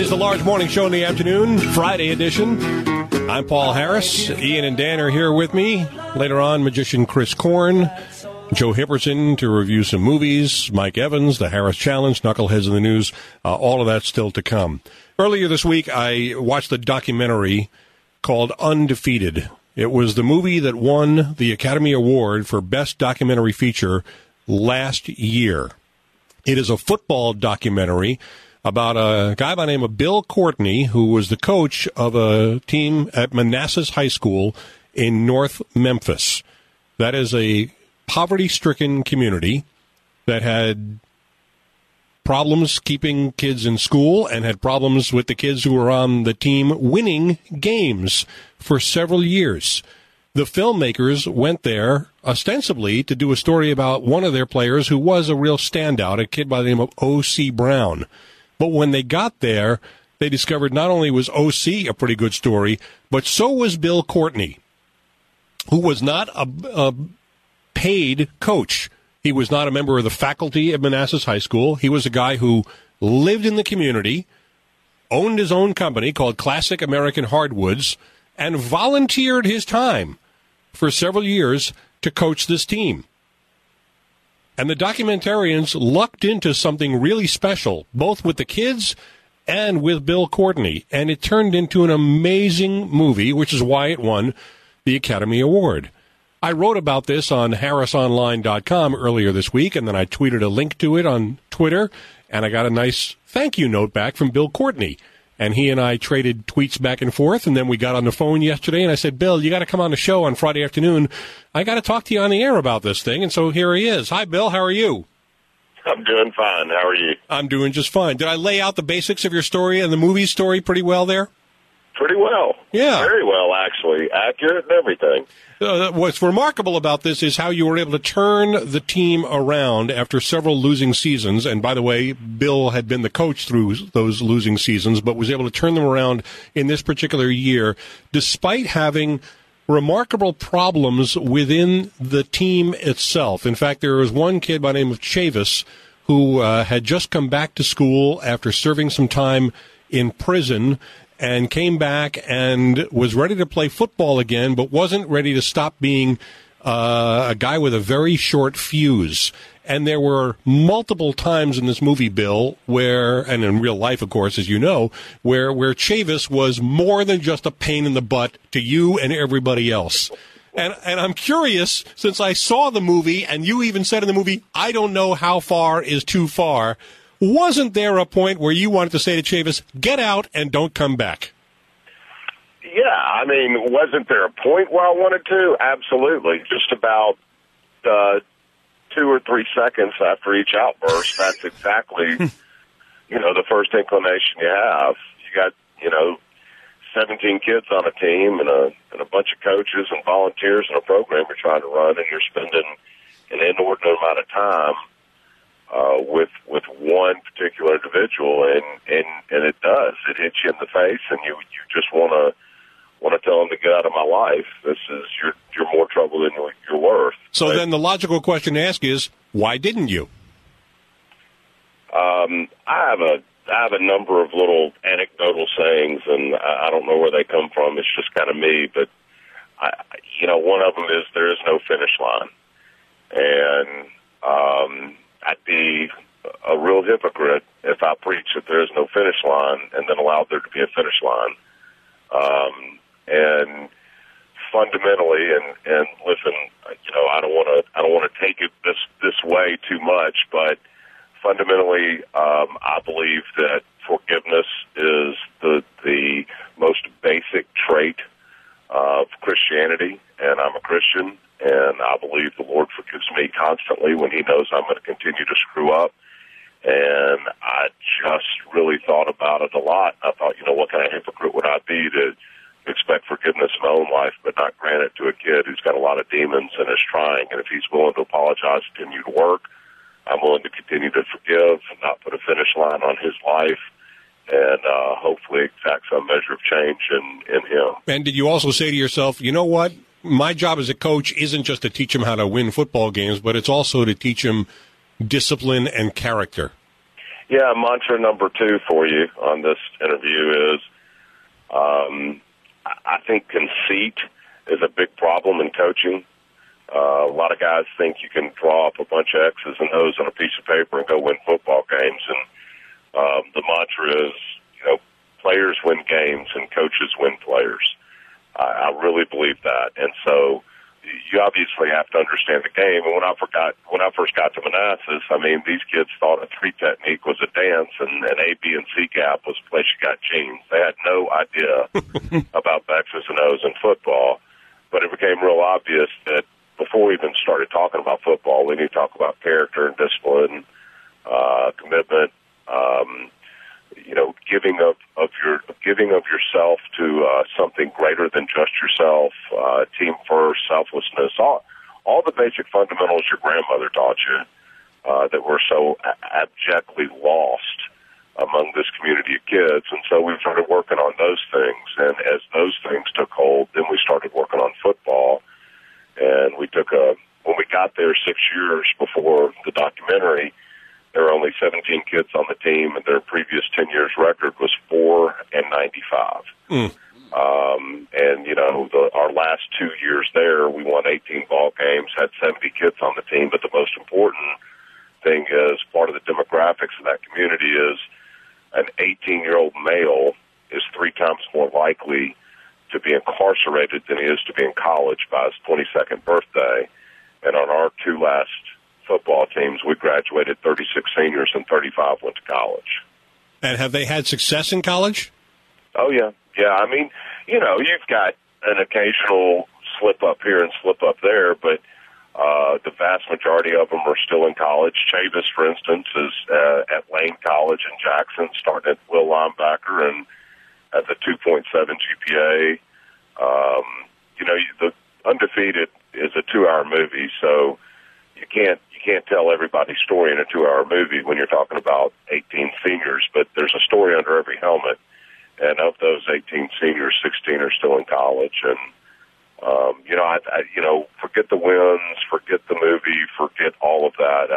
is the Large Morning Show in the afternoon, Friday edition. I'm Paul Harris. Ian and Dan are here with me. Later on, magician Chris Korn, Joe Hipperson to review some movies, Mike Evans, the Harris Challenge, Knuckleheads in the News, all of that still to come. Earlier this week, I watched a documentary called Undefeated. It was the movie that won the Academy Award for Best Documentary Feature last year. It is a football documentary about a guy by the name of Bill Courtney, who was the coach of a team at Manassas High School in North Memphis. That is a poverty-stricken community that had problems keeping kids in school and had problems with the kids who were on the team winning games for several years. The filmmakers went there ostensibly to do a story about one of their players who was a real standout, a kid by the name of O.C. Brown. But when they got there, they discovered not only was O.C. a pretty good story, but so was Bill Courtney, who was not a paid coach. He was not a member of the faculty at Manassas High School. He was a guy who lived in the community, owned his own company called Classic American Hardwoods, and volunteered his time for several years to coach this team. And the documentarians lucked into something really special, both with the kids and with Bill Courtney. And it turned into an amazing movie, which is why it won the Academy Award. I wrote about this on harrisonline.com earlier this week, and then I tweeted a link to it on Twitter, and I got a nice thank you note back from Bill Courtney. And he and I traded tweets back and forth, and then we got on the phone yesterday, and I said, Bill, you got to come on the show on Friday afternoon. I got to talk to you on the air about this thing, and so here he is. Hi, Bill. How are you? I'm doing fine. How are you? I'm doing just fine. Did I lay out the basics of your story and the movie story pretty well there? Pretty well. Yeah. Very well, actually. Accurate and everything. What's remarkable about this is how you were able to turn the team around after several losing seasons. And by the way, Bill had been the coach through those losing seasons, but was able to turn them around in this particular year, despite having remarkable problems within the team itself. In fact, there was one kid by the name of Chavis who had just come back to school after serving some time in prison and came back and was ready to play football again, but wasn't ready to stop being a guy with a very short fuse. And there were multiple times in this movie, Bill, where, and in real life, of course, as you know, where Chavis was more than just a pain in the butt to you and everybody else. And I'm curious, since I saw the movie, and you even said in the movie, I don't know how far is too far, wasn't there a point where you wanted to say to Chavis, get out and don't come back? Yeah, I mean, wasn't there a point where I wanted to? Absolutely. Just about 2 or 3 seconds after each outburst, that's exactly, the first inclination you have. You got, 17 kids on a team and a bunch of coaches and volunteers in a program you're trying to run, and you're spending an inordinate amount of time with one particular individual, and it does. It hits you in the face, and you just want to tell them to get out of my life. This is you're more trouble than you're worth. So then the logical question to ask is, why didn't you? I have a number of little anecdotal sayings, and I don't know where they come from. It's just kind of me, but one of them is there is no finish line, and I'd be a real hypocrite if I preached that there is no finish line and then allowed there to be a finish line. And fundamentally, and listen, I don't want to take it this way too much, but fundamentally, I believe that forgiveness is the most basic trait of Christianity, and I'm a Christian. And I believe the Lord forgives me constantly when he knows I'm going to continue to screw up. And I just really thought about it a lot. I thought, what kind of hypocrite would I be to expect forgiveness in my own life but not grant it to a kid who's got a lot of demons and is trying. And if he's willing to apologize and continue to work, I'm willing to continue to forgive and not put a finish line on his life, and hopefully exact some measure of change in him. And did you also say to yourself, you know what? My job as a coach isn't just to teach him how to win football games, but it's also to teach him discipline and character. Yeah, mantra number 2 for you on this interview is I think conceit is a big problem in coaching. A lot of guys think you can draw up a bunch of X's and O's on a piece of paper and go win football games. And the mantra is, players win games and coaches win players. I really believe that. And so you obviously have to understand the game. And when I first got to Manassas, these kids thought a 3 technique was a dance and an A, B, and C gap was a place you got jeans. They had no idea about X's and O's in football. But it became real obvious that before we even started talking about football, we need to talk about character and discipline, commitment, giving of yourself to something greater than just yourself, team first, selflessness, all the basic fundamentals your grandmother taught you that were so abjectly lost among this community of kids. And so we started working on those things. And as those things took hold, then we started working on football. And when we got there 6 years before the documentary, there were only 17 kids on the team, and their previous 10 years record was 4-95. Our last 2 years there, we won 18 ball games, had 70 kids on the team. But the most important thing is part of the demographics of that community is an 18-year-old male is 3 times more likely to be incarcerated than he is to be in college by his 22nd birthday. And on our 2 last football teams, we graduated 36 seniors and 35 went to college. And have they had success in college? Oh, yeah. Yeah, you've got an occasional slip up here and slip up there, but the vast majority of them are still in college. Chavis, for instance, is at Lane College in Jackson, starting at Will linebacker and has a 2.7 GPA. The Undefeated is a 2-hour movie, so you can't tell everybody's story in a 2-hour movie when you're talking about 18 seniors, but there's a story under every helmet. And of those 18 seniors, 16 are still in college. And, forget the wins, forget the movie, forget all of that.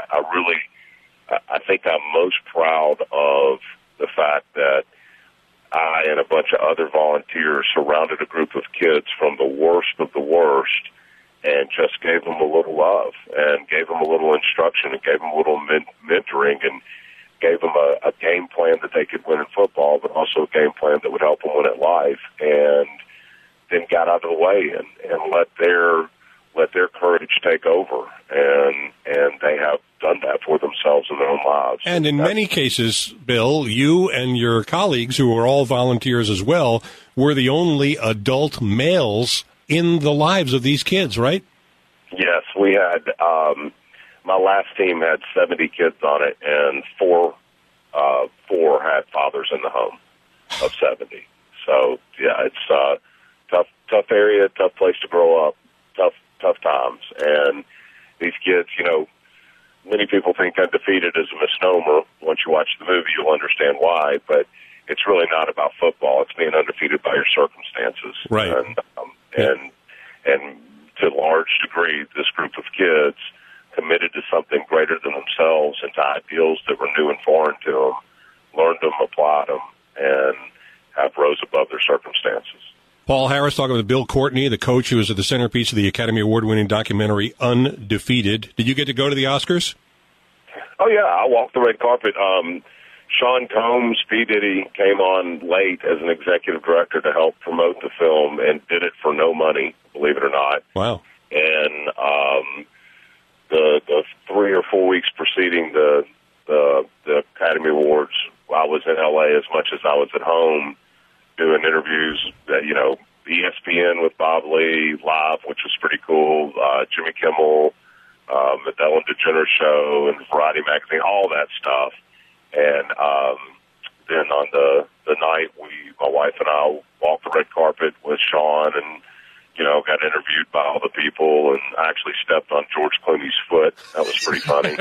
I think I'm most proud of the fact that I and a bunch of other volunteers surrounded a group of kids from the worst of the worst and just gave them a little love and gave them a little instruction and gave them a little mentoring and gave them a game plan that they could win in football, but also a game plan that would help them win at life, and then got out of the way and let their courage take over, and they have done that for themselves in their own lives. And in many cases, Bill, you and your colleagues, who are all volunteers as well, were the only adult males in the lives of these kids, right? Yes, we had. My last team had 70 kids on it, and four had fathers in the home of 70. So yeah, it's a tough area, tough place to grow up, tough times. And these kids, many people think Undefeated is a misnomer. Once you watch the movie, you'll understand why. But it's really not about football. It's being undefeated by your circumstances. Right. And to a large degree, this group of kids committed to something greater than themselves and to ideals that were new and foreign to them, learned them, applied them, and have rose above their circumstances. Paul Harris talking with Bill Courtney, the coach who was at the centerpiece of the Academy Award-winning documentary Undefeated. Did you get to go to the Oscars? Oh, yeah. I walked the red carpet. Sean Combs, P. Diddy, came on late as an executive director to help promote the film and did it for no money, believe it or not. Wow. And the 3 or 4 weeks preceding the Academy Awards, I was in L.A. as much as I was at home doing interviews, ESPN with Bob Lee live, which was pretty cool, Jimmy Kimmel, the Ellen DeGeneres Show, and Variety Magazine, all that stuff. And then on the night, my wife and I walked the red carpet with Sean and, got interviewed by all the people, and I actually stepped on George Clooney's foot. That was pretty funny.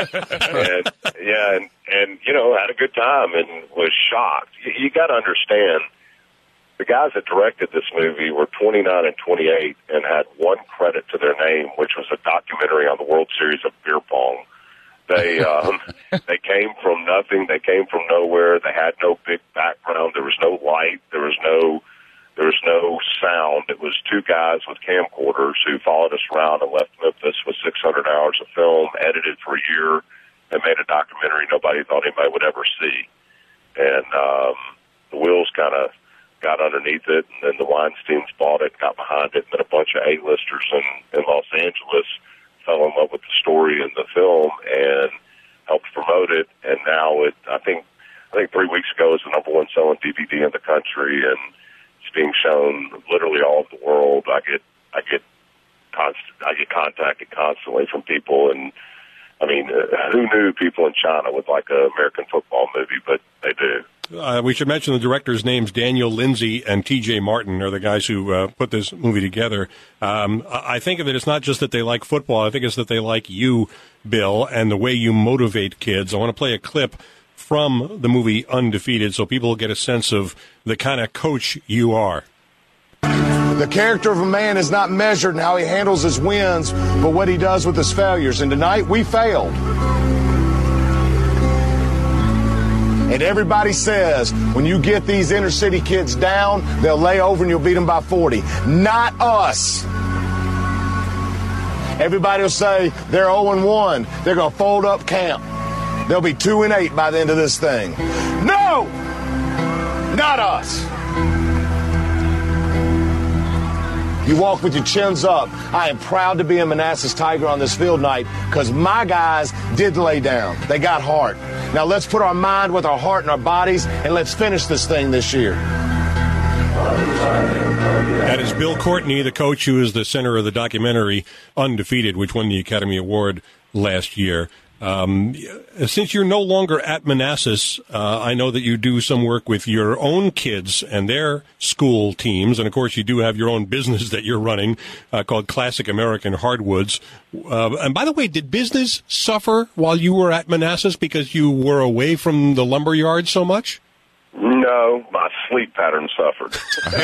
and had a good time and was shocked. You got to understand, the guys that directed this movie were 29 and 28 and had one credit to their name, which was a documentary on the World Series of beer pong. They They came from nothing. They came from nowhere. They had no big background. There was no light. There was no sound. It was two guys with camcorders who followed us around and left Memphis with 600 hours of film, edited for a year, and made a documentary nobody thought anybody would ever see. And the wheels kind of got underneath it, and then the Weinsteins bought it, got behind it, and then a bunch of A-listers in Los Angeles fell in love with the story and the film and helped promote it. And now I think 3 weeks ago is the number one selling DVD in the country, and it's being shown literally all over the world. I get contacted constantly from people, and I mean, who knew people in China would like an American football movie, but they do. We should mention the director's names. Daniel Lindsay and T.J. Martin are the guys who put this movie together. I think of it, it's not just that they like football. I think it's that they like you, Bill, and the way you motivate kids. I want to play a clip from the movie Undefeated so people get a sense of the kind of coach you are. The character of a man is not measured in how he handles his wins, but what he does with his failures. And tonight, we failed. And everybody says, when you get these inner city kids down, they'll lay over and you'll beat them by 40. Not us. Everybody will say they're 0-1. They're going to fold up camp. They'll be 2-8 by the end of this thing. No! Not us. You walk with your chins up. I am proud to be a Manassas Tiger on this field night because my guys did lay down. They got heart. Now let's put our mind with our heart and our bodies, and let's finish this thing this year. That is Bill Courtney, the coach who is the center of the documentary Undefeated, which won the Academy Award last year. Since you're no longer at Manassas, I know that you do some work with your own kids and their school teams, and of course you do have your own business that you're running called Classic American Hardwoods. And by the way, did business suffer while you were at Manassas because you were away from the lumber yard so much? No, my sleep pattern suffered.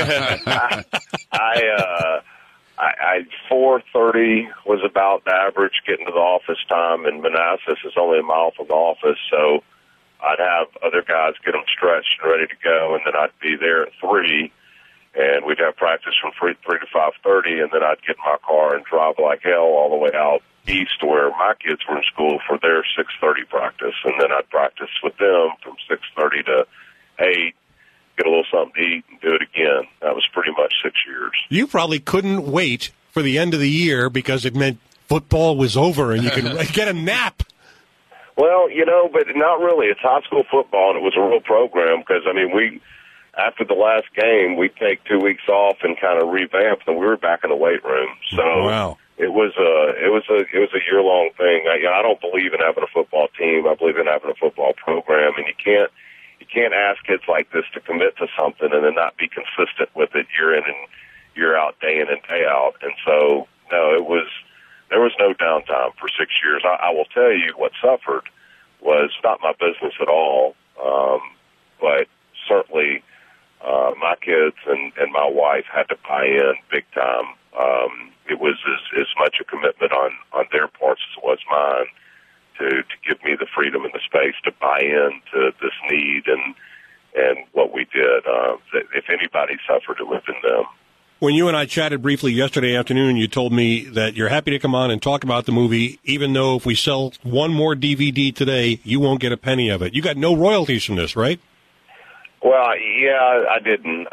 I 4:30 was about the average getting to the office time, and Manassas is only a mile from the office, so I'd have other guys get them stretched and ready to go, and then I'd be there at 3, and we'd have practice from 3 to 5:30, and then I'd get in my car and drive like hell all the way out east to where my kids were in school for their 6:30 practice, and then I'd practice with them from 6:30 to 8. Get a little something to eat, and do it again. That was pretty much 6 years. You probably couldn't wait for the end of the year because it meant football was over and you could get a nap. Well, but not really. It's high school football, and it was a real program because, after the last game, we'd take 2 weeks off and kind of revamp, and we were back in the weight room. So wow. It was a year-long thing. I don't believe in having a football team. I believe in having a football program, and you can't ask kids like this to commit to something and then not be consistent with it year in and year out, day in and day out. And so, no, there was no downtime for 6 years. I will tell you what suffered was not my business at all, but certainly my kids and my wife had to buy in big time. It was as much a commitment on their parts as it was mine to give me the freedom and the space to buy into this need and what we did. If anybody suffered, it would have been them. When you and I chatted briefly yesterday afternoon, you told me that you're happy to come on and talk about the movie, even though if we sell one more DVD today, you won't get a penny of it. You got no royalties from this, right? Well, yeah, I didn't.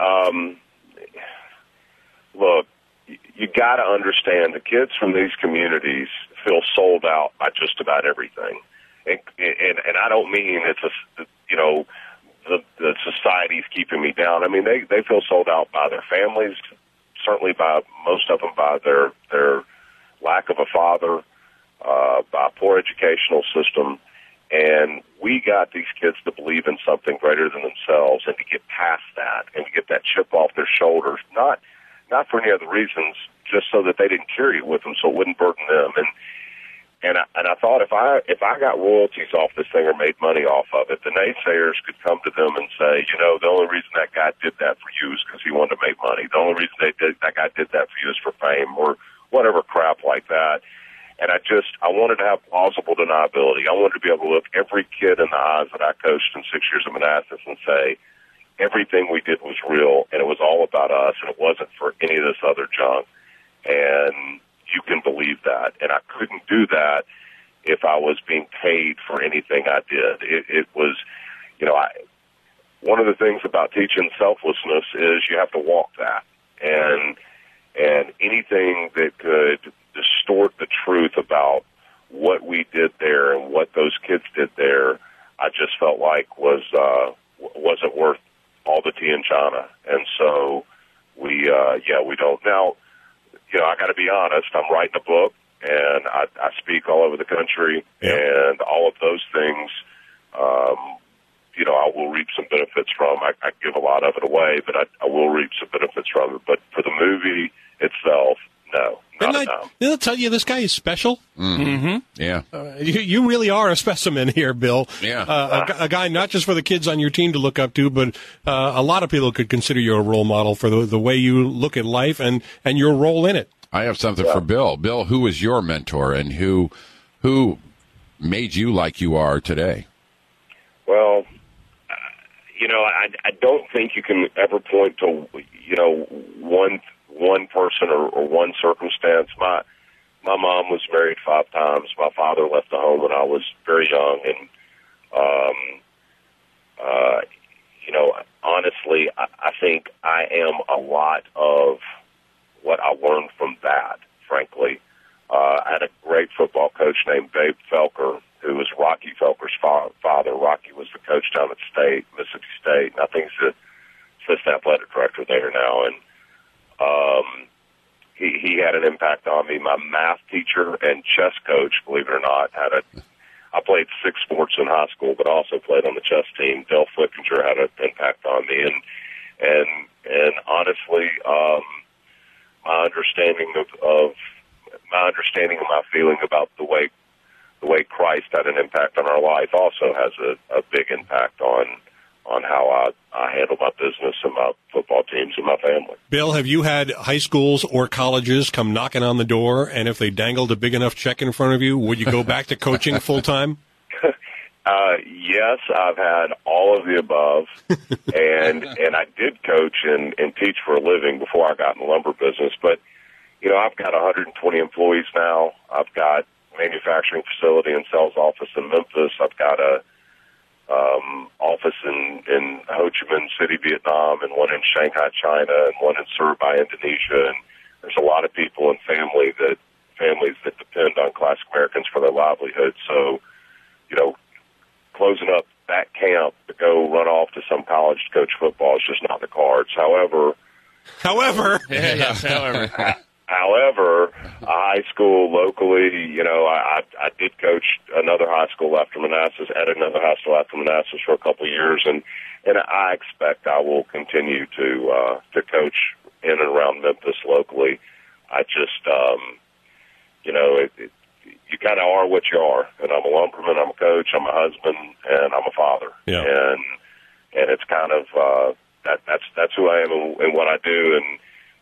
Look, you got to understand the kids from these communities feel sold out by just about everything, and I don't mean it's the society's keeping me down. I mean they feel sold out by their families, certainly by most of them by their lack of a father, by a poor educational system, and we got these kids to believe in something greater than themselves and to get past that and to get that chip off their shoulders, not for any other reasons, just so that they didn't carry it with them, so it wouldn't burden them. And I thought if I got royalties off this thing or made money off of it, the naysayers could come to them and say, the only reason that guy did that for you is because he wanted to make money. The only reason that guy did that for you is for fame or whatever crap like that. And I wanted to have plausible deniability. I wanted to be able to look every kid in the eyes that I coached in 6 years of Manassas and say, everything we did was real, and it was all about us, and it wasn't for any of this other junk. And you can believe that. And I couldn't do that if I was being paid for anything I did. It was, one of the things about teaching selflessness is you have to walk that. And anything that could distort the truth about what we did there and what those kids did there, I just felt like wasn't worth all the tea in China. And so we don't. Now, I got to be honest, I'm writing a book, and I speak all over the country, and all of those things, I will reap some benefits from. I give a lot of it away, but I will reap some benefits from it. But for the movie itself, no. Didn't I tell you this guy is special? Mm-hmm. Yeah. You really are a specimen here, Bill. Yeah. A guy not just for the kids on your team to look up to, but a lot of people could consider you a role model for the way you look at life and your role in it. I have something for Bill. Bill, who was your mentor and who made you like you are today? Well, I don't think you can ever point to, one person or one circumstance. My mom was married 5 times. My father left the home when I was very young, and honestly, I think I am a lot of what I learned from that. Frankly, I had a great football coach named Babe Felker, who was Rocky Felker's father. Rocky was the coach down at Mississippi State, and I think he's the assistant athletic director there now. And he had an impact on me. My math teacher and chess coach, believe it or not, I played 6 sports in high school, but also played on the chess team. Del Flickinger had an impact on me, and honestly, my understanding of my feeling about the way Christ had an impact on our life also has a big impact on how I handle my business and my football teams and my family. Bill, have you had high schools or colleges come knocking on the door, and if they dangled a big enough check in front of you, would you go back to coaching full time? Yes, I've had all of the above, and I did coach and teach for a living before I got in the lumber business. But I've got 120 employees now. I've got manufacturing facility and sales office in Memphis. I've got a office in Ho Chi Minh City, Vietnam, and one in Shanghai, China, and one in Surabaya, Indonesia. And there's a lot of people and families that depend on Classic Americans for their livelihood. So, closing up that camp to go run off to some college to coach football is just not the cards. However, However, a high school locally, I did coach another high school after Manassas, at another high school after Manassas for a couple of years, and I expect I will continue to coach in and around Memphis locally. I just, you kind of are what you are, and I'm a lumberman, I'm a coach, I'm a husband, and I'm a father, and it's kind of that's who I am and what I do, and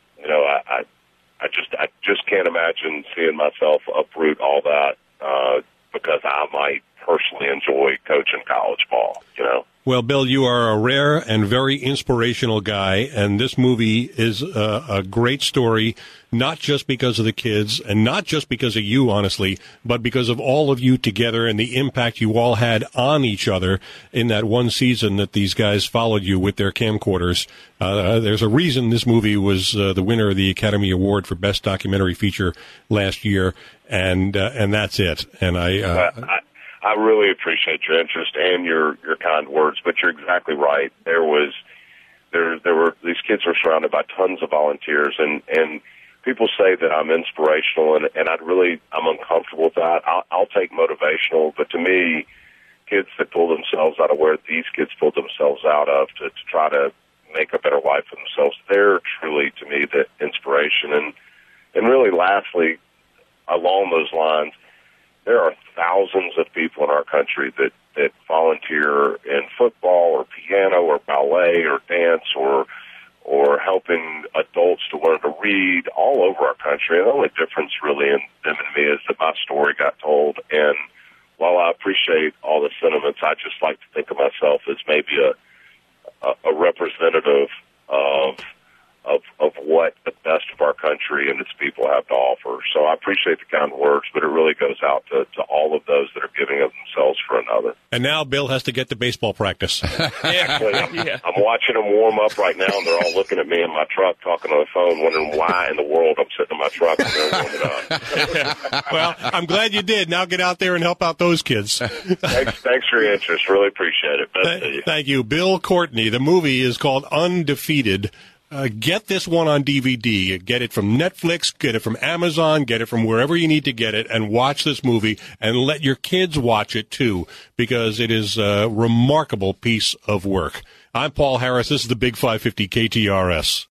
I just can't imagine seeing myself uproot all that because I might personally enjoy coaching college ball, Well, Bill, you are a rare and very inspirational guy, and this movie is a great story, not just because of the kids, and not just because of you, honestly, but because of all of you together and the impact you all had on each other in that one season that these guys followed you with their camcorders. There's a reason this movie was the winner of the Academy Award for Best Documentary Feature last year, and that's it. And I really appreciate your interest and your kind words, but you're exactly right. There were these kids were surrounded by tons of volunteers, and people say that I'm inspirational, and I'm uncomfortable with that. I'll take motivational, but to me, kids that pull themselves out of where these kids pulled themselves out of to try to make a better life for themselves, they're truly, to me, the inspiration. And really, lastly, along those lines, there are thousands of people in our country that volunteer in football or piano or ballet or dance or helping adults to learn to read all over our country. And the only difference really in them and me is that my story got told. And while I appreciate all the sentiments, I just like to think of myself as maybe a representative of what the best of our country and its people have to offer. So I appreciate the kind words, but it really goes out to all of those that are giving of themselves for another. And now Bill has to get to baseball practice. Exactly. I'm watching them warm up right now, and they're all looking at me in my truck, talking on the phone, wondering why in the world I'm sitting in my truck and they're warming up. Well, I'm glad you did. Now get out there and help out those kids. Thanks for your interest. Really appreciate it. Best to you. Thank you. Bill Courtney. The movie is called Undefeated. Get this one on DVD. Get it from Netflix, get it from Amazon, get it from wherever you need to get it, and watch this movie, and let your kids watch it, too, because it is a remarkable piece of work. I'm Paul Harris. This is the Big 550 KTRS.